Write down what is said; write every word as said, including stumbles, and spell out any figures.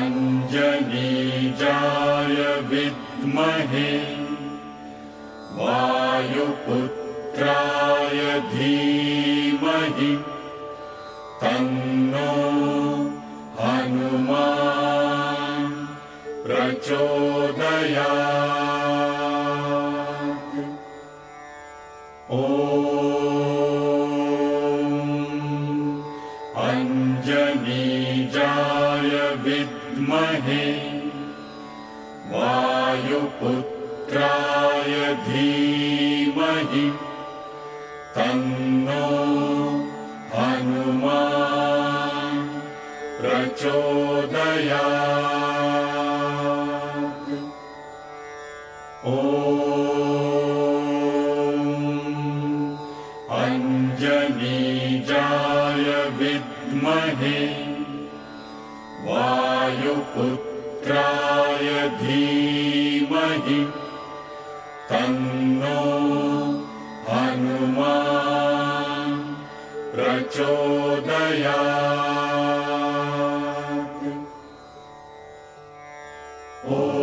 अञ्जनीजाय विद्महे वायुपुत्राय धीमहि तन्नो हनुमान् प्रचोदयात्। ॐ अञ्जनीजाय विद्महे वायुपुत्राय धीमहि तन्नो हनुमान् प्रचोदयात्। ॐ अञ्जनीजाय विद्महे वायुपुत्राय धीमहि तन्नो हनुमान् प्रचोदयात्। ॐ